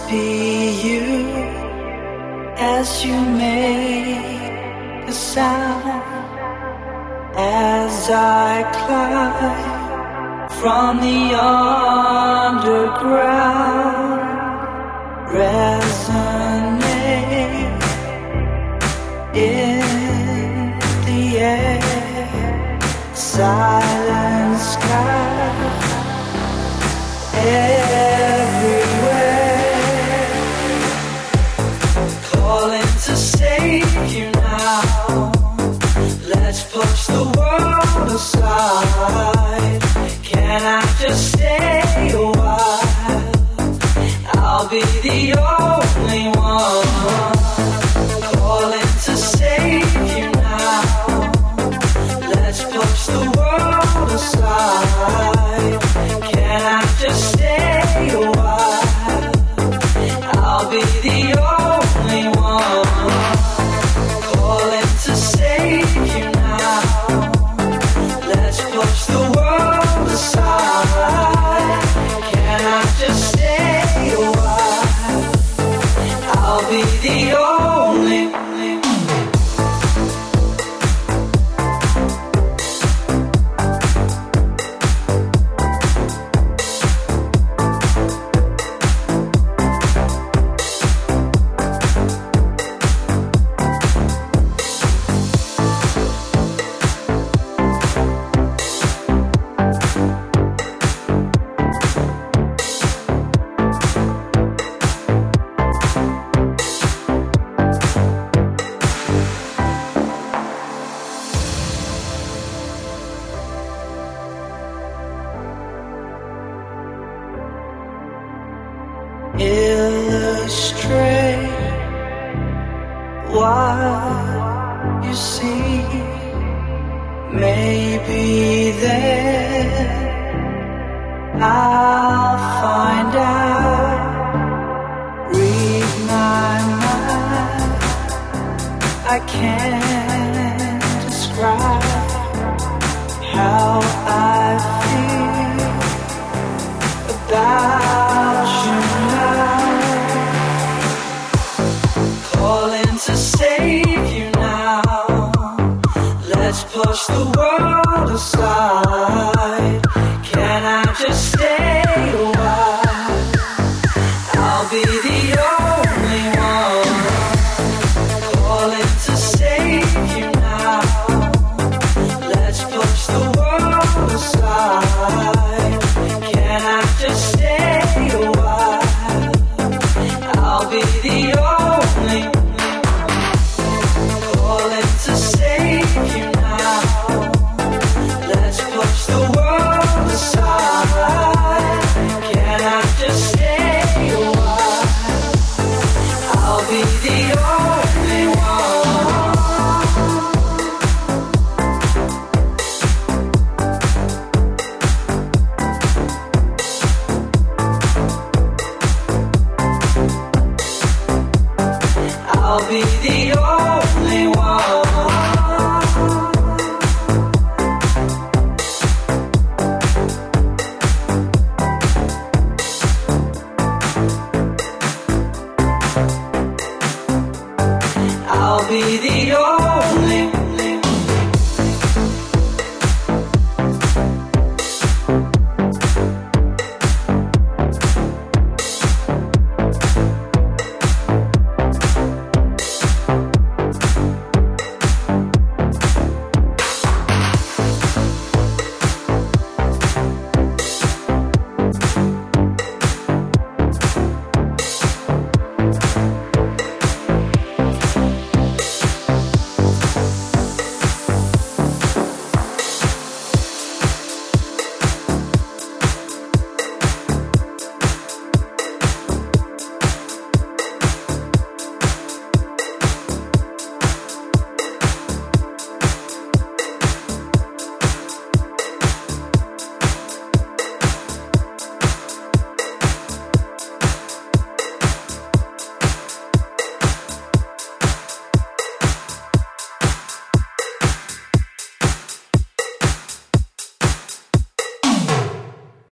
be you as you make a sound as I climb from the underground. Resonate in the air, silent sky everywhere, calling to save you now. Let's push the world aside. Can I just stay a while? I'll be the only one calling to save you now. Let's push the world aside. Can I just stay a while? I'll be the only one calling to save you now. Let's push the world aside. Can I just stay a while? I'll be the only one. Illustrate what you see. Maybe then I'll find out. Read my mind. I can't describe how I feel about you now. Calling to save you now. Let's push the world aside. Can I just stay a while? I'll be the only one calling to save you now. Let's push the world aside. Can I just stay a while? I'll be the only calling to save you now. Let's push the world aside. Can I just stay a while? I'll be the only one. I'll be the only one. I'll be the only one.